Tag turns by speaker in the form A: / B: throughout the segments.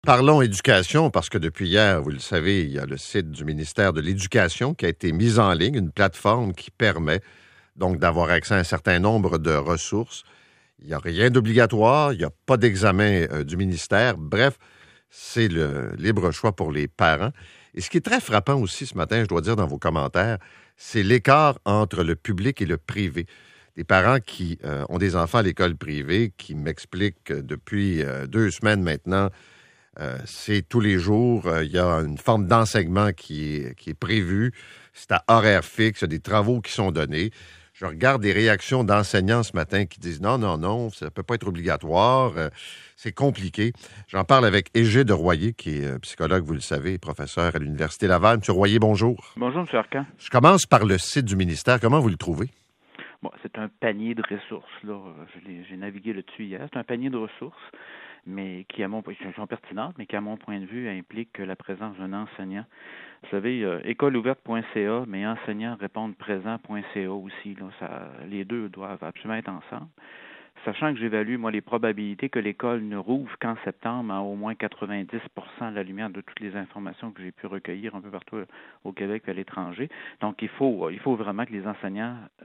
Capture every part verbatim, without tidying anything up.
A: Parlons éducation, parce que depuis hier, vous le savez, il y a le site du ministère de l'Éducation qui a été mis en ligne, une plateforme qui permet donc d'avoir accès à un certain nombre de ressources. Il n'y a rien d'obligatoire, il n'y a pas d'examen euh, du ministère. Bref, c'est le libre choix pour les parents. Et ce qui est très frappant aussi ce matin, je dois dire dans vos commentaires, c'est l'écart entre le public et le privé. Des parents qui euh, ont des enfants à l'école privée qui m'expliquent que depuis euh, deux semaines maintenant, Euh, c'est tous les jours, euh, il y a une forme d'enseignement qui est, qui est prévue, c'est à horaire fixe, il y a des travaux qui sont donnés. Je regarde des réactions d'enseignants ce matin qui disent non, non, non, ça ne peut pas être obligatoire, euh, c'est compliqué. J'en parle avec Égide Royer, qui est euh, psychologue, vous le savez, professeur à l'Université Laval. Monsieur Royer, bonjour.
B: Bonjour, M. Arcan.
A: Je commence par le site du ministère. Comment vous le trouvez?
B: Bon, c'est un panier de ressources, là. Je l'ai, j'ai navigué là-dessus hier. C'est un panier de ressources, mais qui, à mon point, sont pertinentes, mais qui, à mon point de vue, implique la présence d'un enseignant. Vous savez, euh, école ouverte point c a, mais enseignants répondent présent point c a aussi. Là, ça, les deux doivent absolument être ensemble. Sachant que j'évalue, moi, les probabilités que l'école ne rouvre qu'en septembre à au moins quatre-vingt-dix pour cent à la lumière de toutes les informations que j'ai pu recueillir un peu partout au Québec et à l'étranger. Donc, il faut, il faut vraiment que les enseignants euh,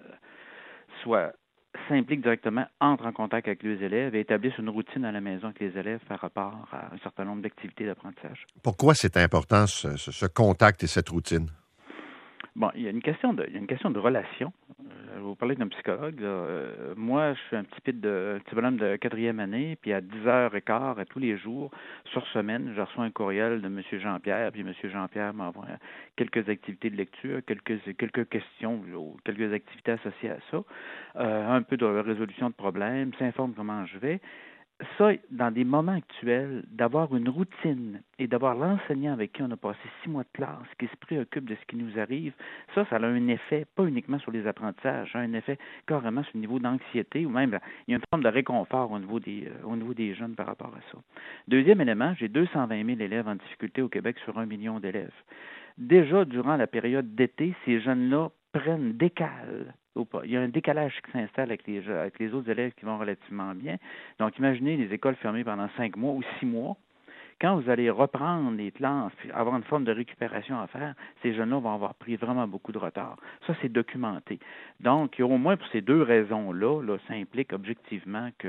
B: soient s'impliquent directement, entrent en contact avec les élèves et établissent une routine à la maison avec les élèves par rapport à un certain nombre d'activités d'apprentissage.
A: Pourquoi c'est important, ce, ce, ce contact et cette routine?
B: Bon, il y a une question de, il y a une question de relation. Euh, je vais vous parler d'un psychologue. Là. Euh, moi, je suis un petit, pit de, un petit bonhomme de quatrième année, puis à dix heures quinze, à tous les jours, sur semaine, je reçois un courriel de M. Jean-Pierre, puis M. Jean-Pierre m'envoie quelques activités de lecture, quelques, quelques questions, quelques activités associées à ça, euh, un peu de résolution de problèmes, s'informe comment je vais. Ça, dans des moments actuels, d'avoir une routine et d'avoir l'enseignant avec qui on a passé six mois de classe, qui se préoccupe de ce qui nous arrive, ça, ça a un effet, pas uniquement sur les apprentissages, ça a un effet carrément sur le niveau d'anxiété ou même, il y a une forme de réconfort au niveau des, euh, au niveau des jeunes par rapport à ça. Deuxième élément, j'ai deux cent vingt mille élèves en difficulté au Québec sur un million d'élèves. Déjà, durant la période d'été, ces jeunes-là prennent, décalent. Il y a un décalage qui s'installe avec les, avec les autres élèves qui vont relativement bien. Donc, imaginez les écoles fermées pendant cinq mois ou six mois. Quand vous allez reprendre les classes, avoir une forme de récupération à faire, ces jeunes-là vont avoir pris vraiment beaucoup de retard. Ça, c'est documenté. Donc, au moins pour ces deux raisons-là, là, ça implique objectivement que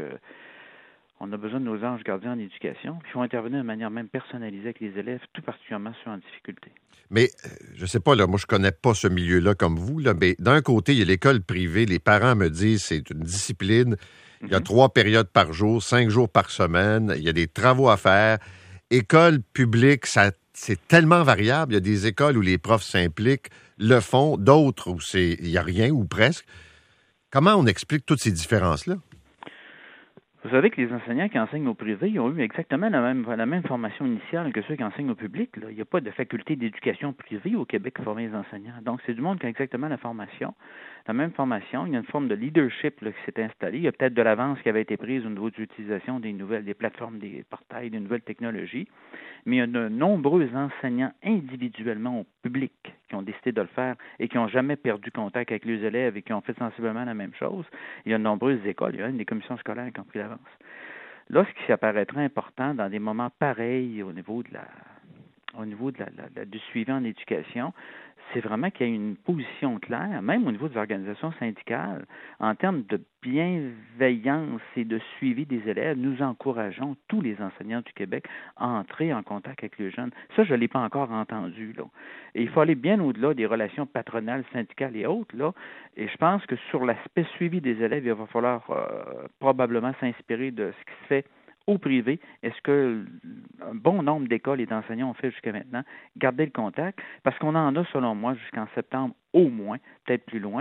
B: on a besoin de nos anges gardiens en éducation, puis il faut intervenir de manière même personnalisée avec les élèves, tout particulièrement ceux en difficulté.
A: Mais, je sais pas, là, moi, je connais pas ce milieu-là comme vous, là, mais d'un côté, il y a l'école privée, les parents me disent c'est une discipline, il y a mm-hmm. trois périodes par jour, cinq jours par semaine, il y a des travaux à faire. École publique, ça, c'est tellement variable. Il y a des écoles où les profs s'impliquent, le font, d'autres où c'est, il n'y a rien, ou presque. Comment on explique toutes ces différences-là?
B: Vous savez que les enseignants qui enseignent au privé, ils ont eu exactement la même, la même formation initiale que ceux qui enseignent au public. Là. Il n'y a pas de faculté d'éducation privée au Québec pour former les enseignants. Donc, c'est du monde qui a exactement la formation, la même formation. Il y a une forme de leadership là, qui s'est installée. Il y a peut-être de l'avance qui avait été prise au niveau de l'utilisation des nouvelles, des plateformes, des portails, des nouvelles technologies. Mais il y a de nombreux enseignants individuellement au public qui ont décidé de le faire et qui n'ont jamais perdu contact avec les élèves et qui ont fait sensiblement la même chose. Il y a de nombreuses écoles, il y a même des commissions scolaires qui ont pris l'avance. Là, ce qui apparaîtra important dans des moments pareils au niveau de la, au niveau de la, la, la, du suivi en éducation, c'est vraiment qu'il y a une position claire, même au niveau des organisations syndicales, en termes de bienveillance et de suivi des élèves. Nous encourageons tous les enseignants du Québec à entrer en contact avec les jeunes. Ça, je ne l'ai pas encore entendu, là. Et il faut aller bien au-delà des relations patronales, syndicales et autres, là. Et je pense que sur l'aspect suivi des élèves, il va falloir euh, probablement s'inspirer de ce qui se fait au privé. Est-ce que un bon nombre d'écoles et d'enseignants ont fait jusqu'à maintenant garder le contact? Parce qu'on en a, selon moi, jusqu'en septembre au moins, peut-être plus loin,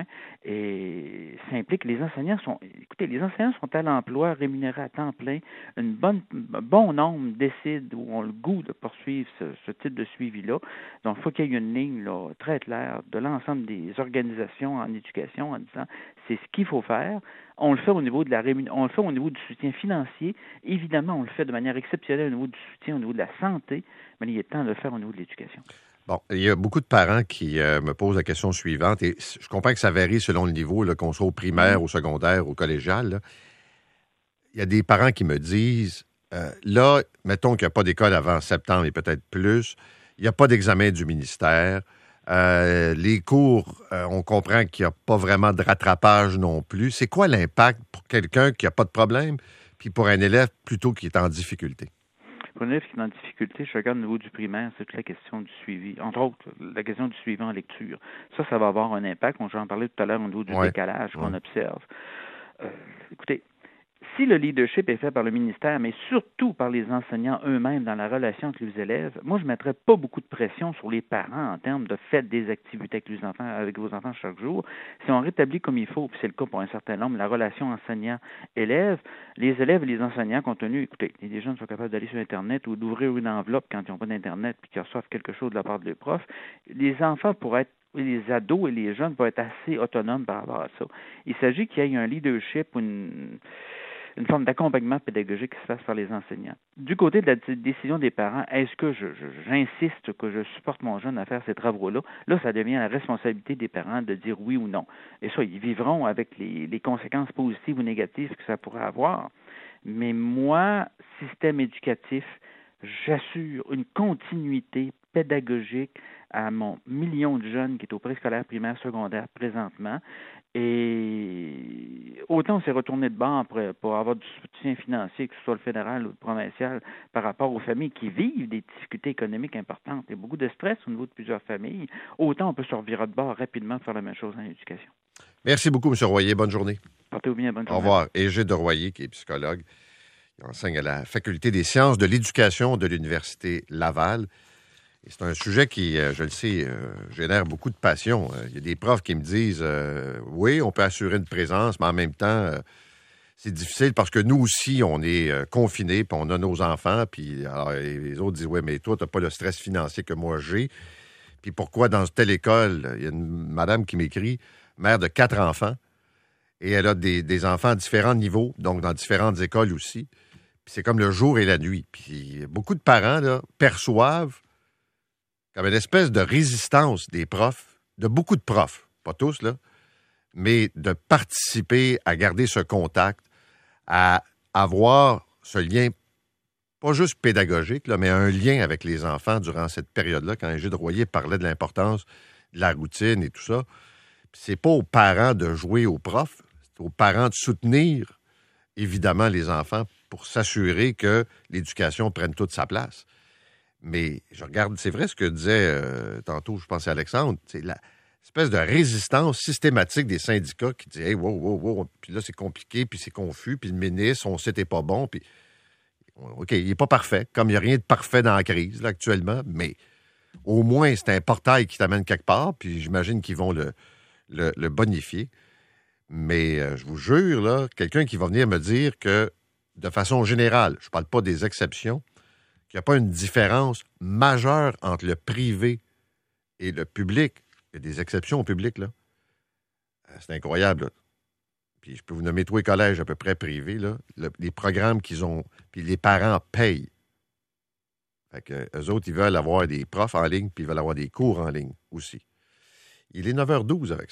B: et ça implique que les enseignants sont, écoutez, les enseignants sont à l'emploi, rémunérés à temps plein, une bonne, un bon nombre décident ou ont le goût de poursuivre ce, ce type de suivi-là. Donc, il faut qu'il y ait une ligne là, très claire de l'ensemble des organisations en éducation en disant c'est ce qu'il faut faire. On le fait au niveau de la rémun... on le fait au niveau du soutien financier. Évidemment, on le fait de manière exceptionnelle au niveau du soutien, au niveau de la santé, mais il est temps de le faire au niveau de l'éducation.
A: Bon, il y a beaucoup de parents qui euh, me posent la question suivante, et je comprends que ça varie selon le niveau, là, qu'on soit au primaire, au secondaire, au collégial. Là. Il y a des parents qui me disent euh, là, mettons qu'il n'y a pas d'école avant septembre et peut-être plus. Il n'y a pas d'examen du ministère. Euh, les cours, euh, on comprend qu'il n'y a pas vraiment de rattrapage non plus. C'est quoi l'impact pour quelqu'un qui n'a pas de problème, puis pour un élève plutôt qui est en difficulté?
B: Pour un élève qui est en difficulté, je regarde au niveau du primaire, c'est toute la question du suivi. Entre autres, la question du suivi en lecture. Ça, ça va avoir un impact. On j'en parlais tout à l'heure au niveau du
A: Ouais.
B: décalage qu'on
A: Ouais.
B: observe. Euh, écoutez, si le leadership est fait par le ministère, mais surtout par les enseignants eux-mêmes dans la relation avec les élèves, moi, je ne mettrais pas beaucoup de pression sur les parents en termes de faites des activités avec, les enfants, avec vos enfants chaque jour. Si on rétablit comme il faut, puis c'est le cas pour un certain nombre, la relation enseignant-élève, les élèves et les enseignants, compte tenu, écoutez, les jeunes sont capables d'aller sur Internet ou d'ouvrir une enveloppe quand ils n'ont pas d'Internet puis qu'ils reçoivent quelque chose de la part de leurs profs, les enfants pourraient être les ados et les jeunes vont être assez autonomes par rapport à ça. Il s'agit qu'il y ait un leadership ou une, une forme d'accompagnement pédagogique qui se fasse par les enseignants. Du côté de la d- décision des parents, est-ce que je, je, j'insiste que je supporte mon jeune à faire ces travaux-là? Là, ça devient la responsabilité des parents de dire oui ou non. Et ça, ils vivront avec les, les conséquences positives ou négatives que ça pourrait avoir. Mais moi, système éducatif, j'assure une continuité pédagogique à mon million de jeunes qui est au préscolaire, primaire, secondaire présentement. Et autant on s'est retourné de bord pour, pour avoir du soutien financier, que ce soit le fédéral ou le provincial, par rapport aux familles qui vivent des difficultés économiques importantes et beaucoup de stress au niveau de plusieurs familles, autant on peut se revirer de bord rapidement pour faire la même chose en éducation.
A: Merci beaucoup, M. Royer. Bonne journée.
B: Portez-vous bien, bonne
A: Au
B: journée.
A: revoir. Égide Royer, qui est psychologue. Il enseigne à la Faculté des sciences de l'éducation de l'Université Laval. Et c'est un sujet qui, euh, je le sais, euh, génère beaucoup de passion. Euh, Il y a des profs qui me disent euh, oui, on peut assurer une présence, mais en même temps, euh, c'est difficile parce que nous aussi, on est euh, confinés, puis on a nos enfants, puis alors, et les autres disent oui, mais toi, tu n'as pas le stress financier que moi j'ai. Puis pourquoi dans telle école, il y a une madame qui m'écrit, mère de quatre enfants, et elle a des, des enfants à différents niveaux, donc dans différentes écoles aussi. Puis c'est comme le jour et la nuit. Puis beaucoup de parents là, perçoivent comme une espèce de résistance des profs, de beaucoup de profs, pas tous, là, mais de participer à garder ce contact, à avoir ce lien, pas juste pédagogique, là, mais un lien avec les enfants durant cette période-là, quand Égide Royer parlait de l'importance de la routine et tout ça. Puis c'est pas aux parents de jouer aux profs, c'est aux parents de soutenir, évidemment, les enfants pour s'assurer que l'éducation prenne toute sa place. Mais je regarde, c'est vrai ce que disait euh, tantôt, je pensais à Alexandre, c'est la espèce de résistance systématique des syndicats qui disent hey, wow, wow, wow, puis là c'est compliqué, puis c'est confus, puis le ministre, on sait t'es pas bon, puis OK, il n'est pas parfait, comme il n'y a rien de parfait dans la crise là, actuellement, mais au moins c'est un portail qui t'amène quelque part, puis j'imagine qu'ils vont le, le, le bonifier. Mais euh, je vous jure, là, quelqu'un qui va venir me dire que, de façon générale, je ne parle pas des exceptions, qu'il n'y a pas une différence majeure entre le privé et le public. Il y a des exceptions au public, là. C'est incroyable, là. Puis je peux vous nommer tous les collèges à peu près privés, là. Le, les programmes qu'ils ont, puis les parents payent. Fait que eux autres, ils veulent avoir des profs en ligne, puis ils veulent avoir des cours en ligne aussi. Il est neuf heures douze avec ça.